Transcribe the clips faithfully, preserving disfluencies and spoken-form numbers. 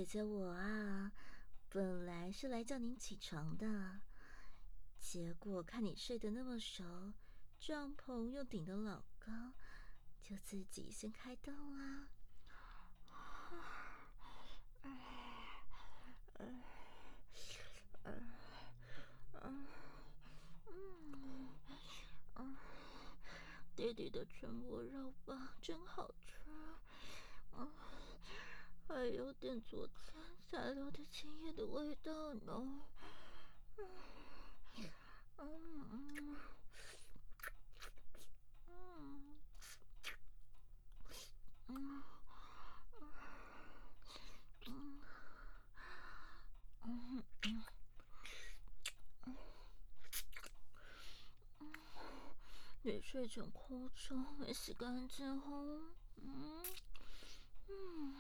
姐姐我啊，本来是来叫您起床的，结果看你睡得那么熟，帐篷又顶得老高，就自己先开灯啦。弟弟的全锅肉棒真好吃，嗯，还有点昨天才留的青叶的味道呢。嗯嗯嗯嗯嗯嗯嗯你睡前哭钟没洗干净哦，嗯嗯，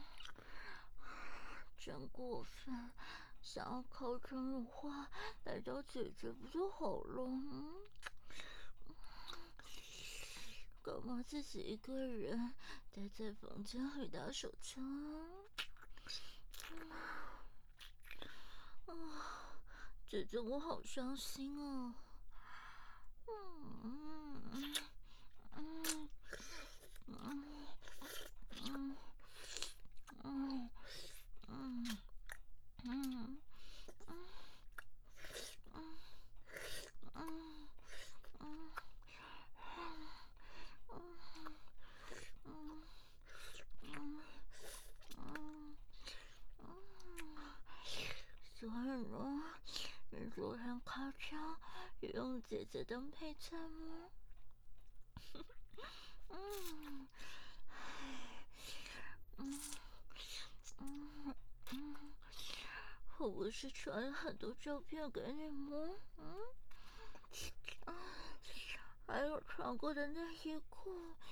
真过分！想要靠成乳化来找姐姐不就好了？嗯，干嘛自己一个人待在房间里打手枪啊？啊，姐姐我好伤心哦。嗯嗯嗯嗯嗯嗯嗯嗯嗯嗯嗯嗯嗯，所以呢，你昨天开枪也用姐姐当配菜吗？嗯嗯嗯嗯，我不是传了很多照片给你吗？嗯啊，还有穿过的内衣裤。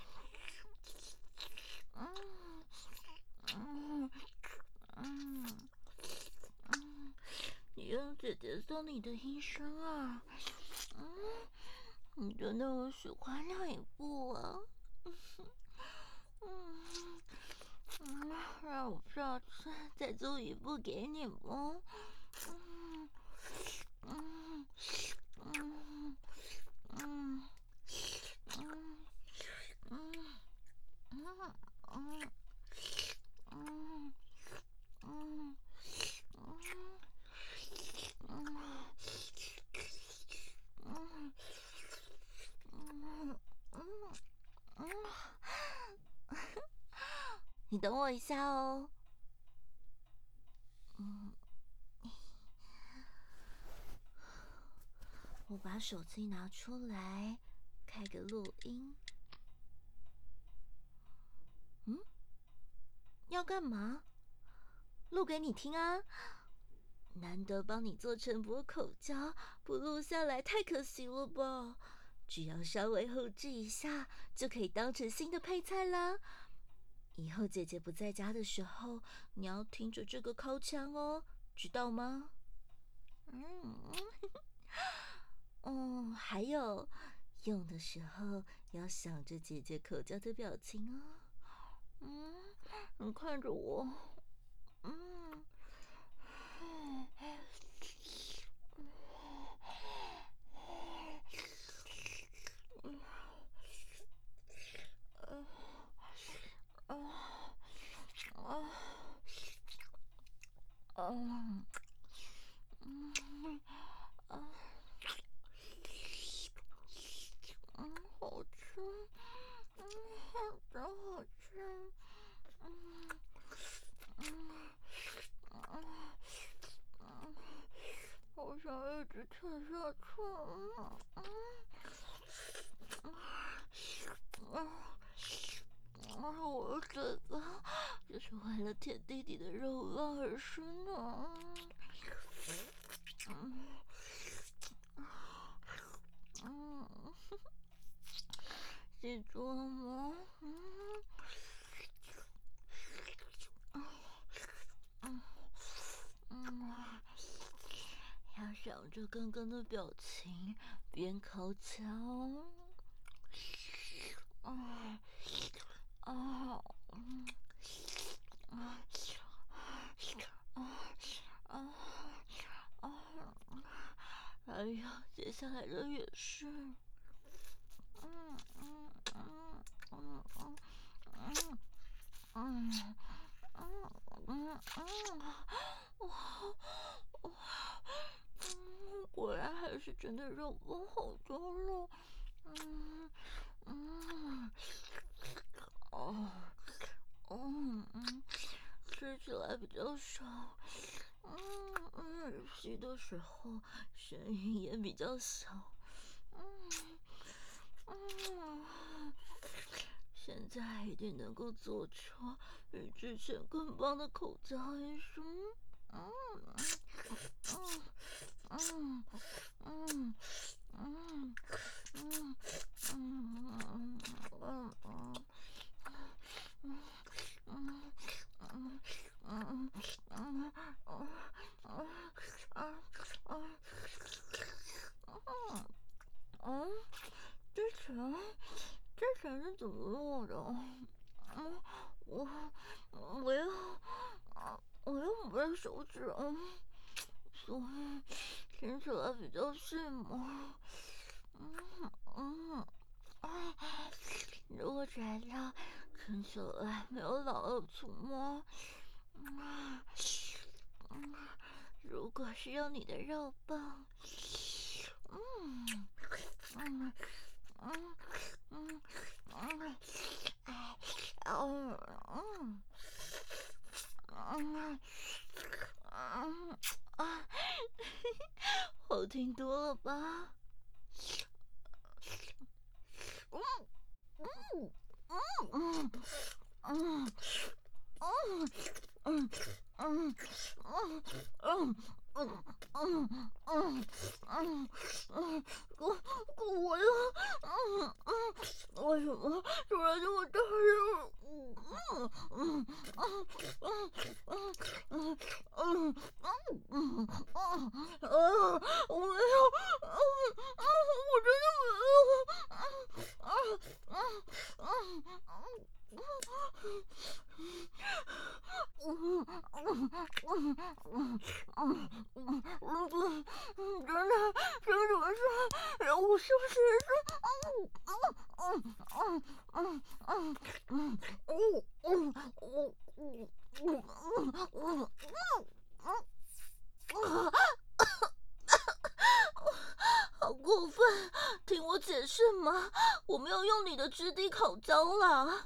嗯嗯嗯嗯，你用姐姐送你的医生啊？嗯，你真的我喜欢哪一部啊？嗯嗯，让我下次再做一部给你吗？嗯嗯嗯嗯嗯嗯嗯嗯嗯嗯嗯嗯嗯嗯嗯，你等我一下哦。嗯，我把手机拿出来，开个录音。嗯，要干嘛？录给你听啊！难得帮你做成播口交，不录下来太可惜了吧？只要稍微后置一下，就可以当成新的配菜啦。以后姐姐不在家的时候，你要听着这个靠枪哦，知道吗？嗯，哦，还有，用的时候要想着姐姐口交的表情哦。嗯，你看着我。嗯，啊啊啊！嗯啊，嗯，好吃，嗯，真好吃，嗯嗯嗯嗯，好想一直吃下去，嗯嗯嗯啊，我的嘴巴就是为了舔弟弟的肉棒而生的，嗯嗯，记住了吗？嗯嗯嗯，要想着刚刚的表情，边口腔。啊啊嗯啊哎呀，接下来的也是。嗯嗯嗯嗯嗯嗯嗯嗯嗯嗯，哇哇，嗯，果然还是真的肉多好多了。嗯嗯哦哦嗯，吃起来比较少。嗯嗯，吸的时候声音也比较小。嗯嗯，现在一定能够做出比之前更棒的口交艺术。嗯嗯嗯嗯嗯嗯嗯嗯嗯。嗯，之前之前是怎么弄的？嗯，我我要我又没有手指，所以听起来比较迅猛。嗯嗯，如果觉得听起来没有老二粗吗？嗯嗯，如果是用你的肉棒，嗯嗯嗯嗯嗯，哎，哦嗯嗯嗯啊，好听多了吧？嗯嗯嗯嗯嗯嗯嗯嗯嗯嗯嗯嗯嗯嗯，我我呀，嗯嗯，为什么突然这么大声？嗯嗯嗯嗯嗯嗯嗯嗯嗯嗯嗯，我没有，嗯嗯，我真的没有，嗯嗯嗯嗯嗯。嗯嗯嗯嗯嗯嗯嗯，真的，这怎么说？我是不是说，嗯嗯嗯嗯嗯嗯嗯嗯嗯嗯嗯嗯嗯嗯，好过分！听我解释嘛，我没有用你的质地烤焦啦，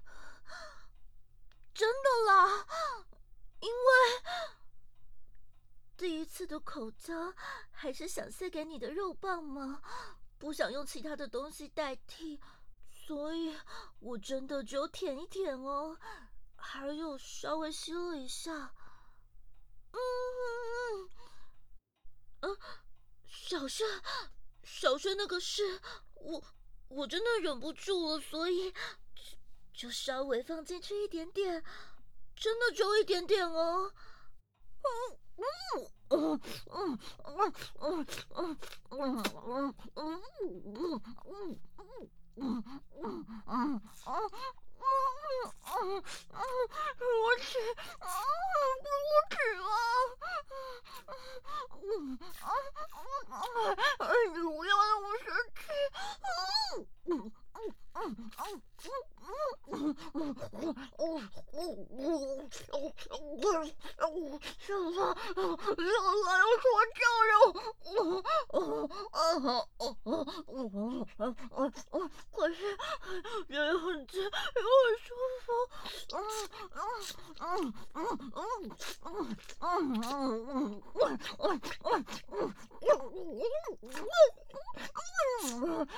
真的啦，因为。第一次的口交还是想塞给你的肉棒吗？不想用其他的东西代替，所以我真的只有舔一舔哦，还有稍微吸了一下。嗯嗯，小轩，小轩那个是我，我真的忍不住了，所以就稍微放进去一点点，真的只有一点点哦。嗯嗯嗯嗯嗯嗯嗯嗯嗯嗯嗯嗯嗯嗯，我去，嗯，不止啊！嗯啊啊！哎，你不要让我生气！嗯嗯嗯嗯嗯嗯嗯嗯嗯嗯嗯，小三，小三要说教了！嗯嗯嗯嗯嗯嗯嗯嗯，可是也很直，也很舒服。嗯嗯嗯嗯嗯嗯嗯嗯嗯嗯嗯。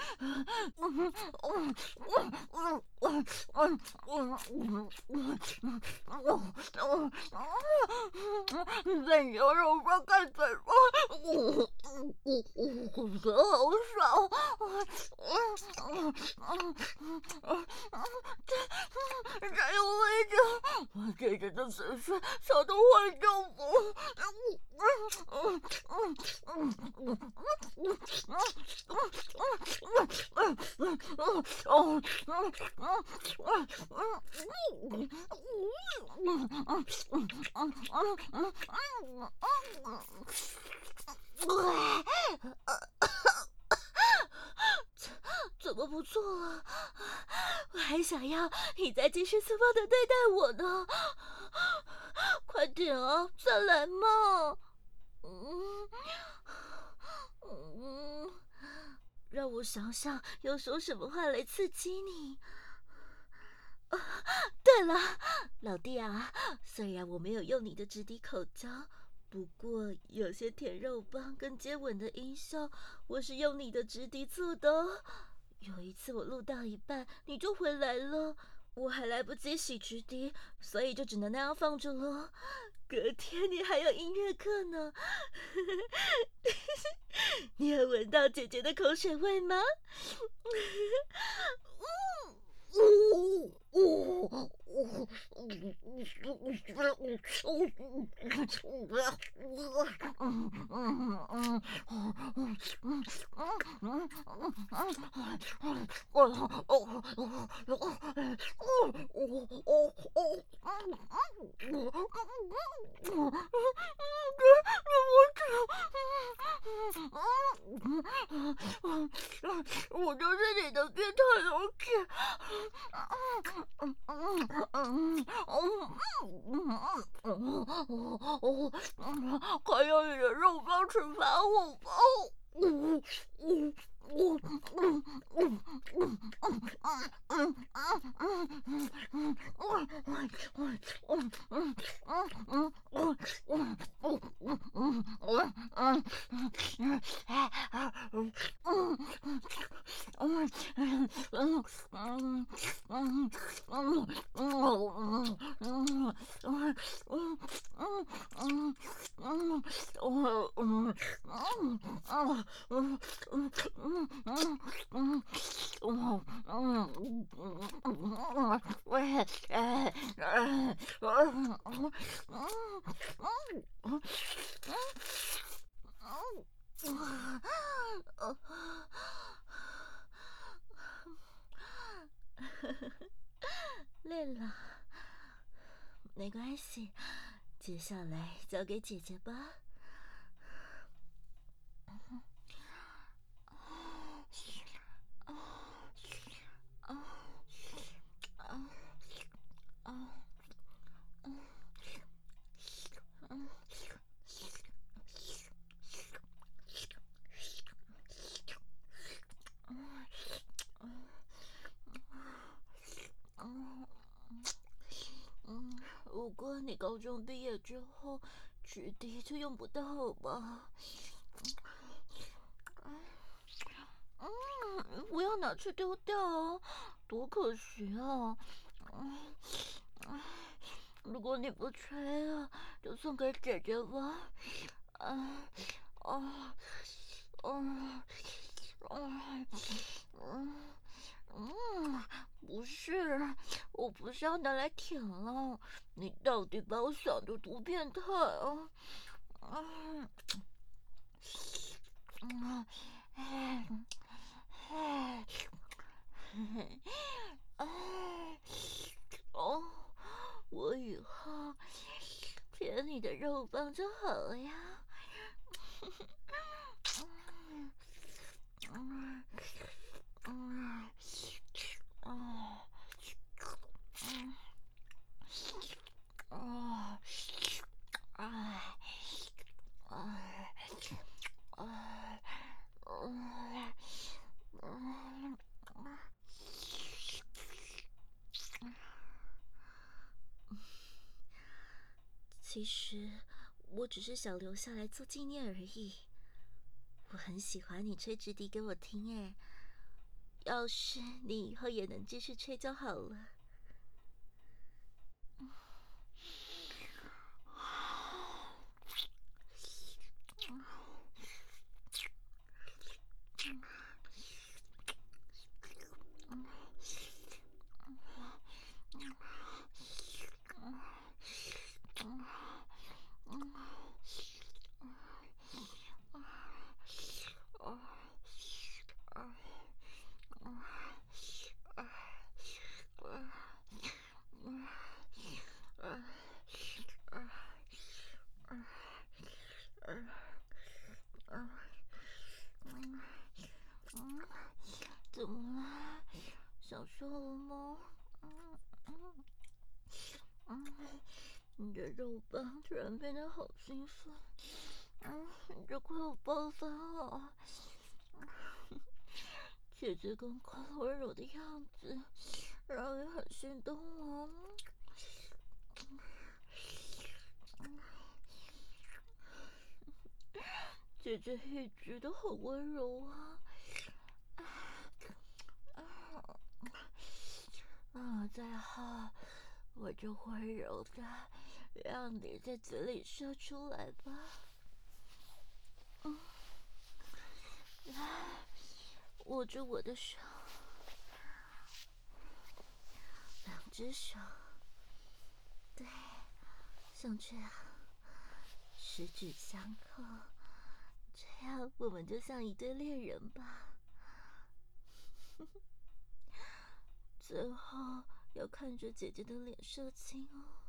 在你的肉上看嘴巴，我我我觉得好爽，这这有味道，我这人的嘴唇小到坏掉我，嗯嗯嗯嗯嗯不错了，我还想要你再继续粗暴的对待我呢。快点啊，再来嘛！嗯嗯，让我想想要说什么话来刺激你。啊，对了，老弟啊，虽然我没有用你的直抵口交，不过有些舔肉棒跟接吻的音效，我是用你的直抵做的哦。有一次我录到一半，你就回来了，我还来不及洗直笛，所以就只能那样放着了。隔天你还有音乐课呢，你有闻到姐姐的口水味吗？我就是你的变态老铁。快用你的肉棒惩罚我吧！累了，没关系，接下来交给姐姐吧。不过你高中毕业之后，直笛就用不到了吧？嗯，不要拿去丢掉哦，多可惜啊！嗯，如果你不吹了，就送给姐姐吧。啊啊啊啊嗯嗯，不是，我不是要拿来舔了。你到底把我想的多变态啊！嗯嗯，哎哎哎，哦，我以后舔你的肉棒就好了呀。嗯嗯嗯哦嗯哦哎哎哎嗯嗯。其实我只是想留下来做纪念而已。我很喜欢你吹直笛给我听，哎，要是你以后也能继续吹就好了。 享受了吗？嗯嗯嗯，你的肉棒突然变得好兴奋，嗯，你这快要爆发了。姐姐刚刚温柔的样子，让人很心动啊。姐姐一直都很温柔啊。啊，再好，我就温柔的让你在嘴里说出来吧。嗯，来，握住我的手，两只手，对，像这样，十指相扣，这样我们就像一对恋人吧。最后要看着姐姐的脸射精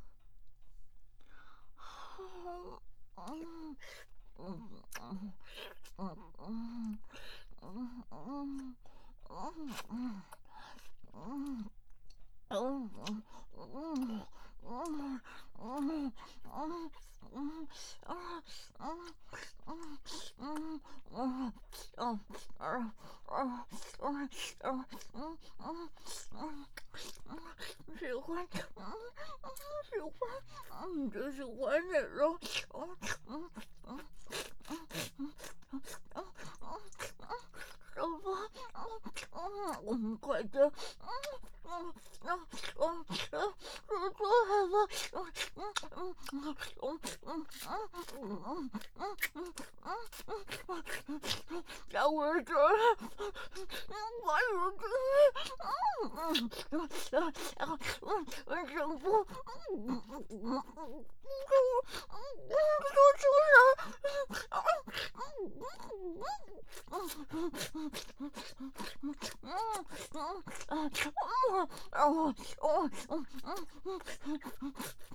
哦。嗯嗯嗯嗯嗯嗯嗯嗯嗯嗯。嗯嗯嗯嗯嗯嗯嗯啊嗯嗯嗯嗯嗯啊啊啊啊嗯嗯嗯嗯，喜欢，嗯嗯喜欢，嗯就喜欢你了，嗯嗯嗯嗯嗯嗯嗯嗯，小宝，嗯嗯嗯快点，嗯嗯嗯嗯嗯。我做害怕，嗯嗯嗯嗯嗯嗯嗯嗯嗯嗯嗯嗯，让我走了，嗯，把我给，嗯嗯嗯嗯嗯嗯，政府，嗯嗯嗯嗯嗯，给我，嗯嗯，给我出来，嗯嗯嗯嗯嗯嗯嗯嗯嗯嗯嗯嗯嗯嗯嗯嗯嗯。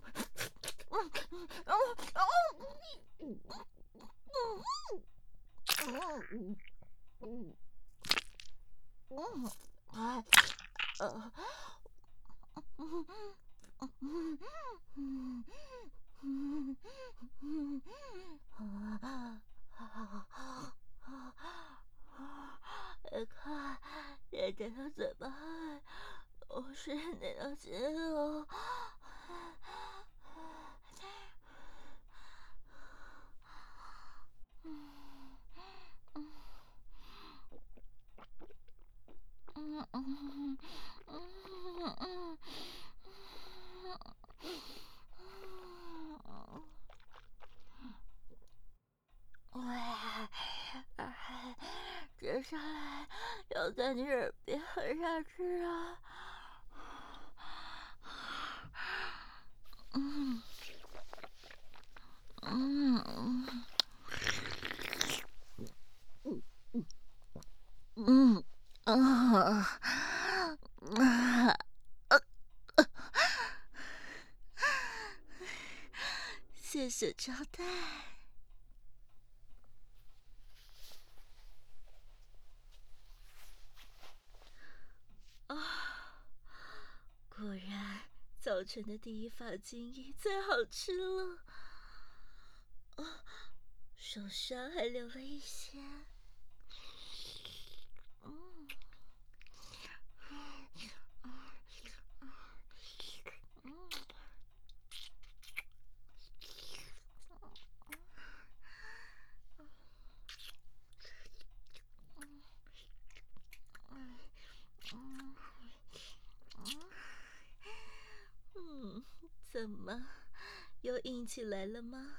快，姐姐的嘴巴都是你的肌肉。嗯嗯嗯嗯哇，接下来要在你耳边狠下去啊！嗯嗯嗯嗯啊！谢谢招待。啊，果然早晨的第一发精液最好吃了。啊，手上还留了一些。嗯嗯嗯嗯嗯，怎么又硬起来了吗？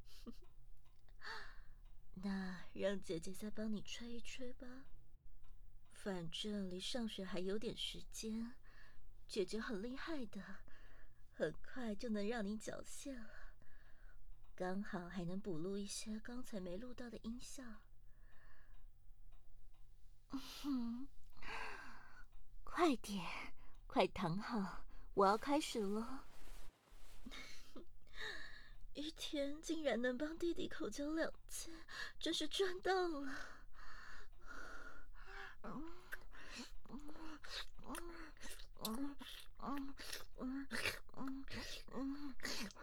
那让姐姐再帮你吹一吹吧。反正离上学还有点时间，姐姐很厉害的，很快就能让你缴械了。刚好还能补录一些刚才没录到的音效。嗯，快点，快躺好，我要开始了。一天竟然能帮弟弟口交两次，真是赚到了。嗯嗯嗯嗯嗯嗯嗯嗯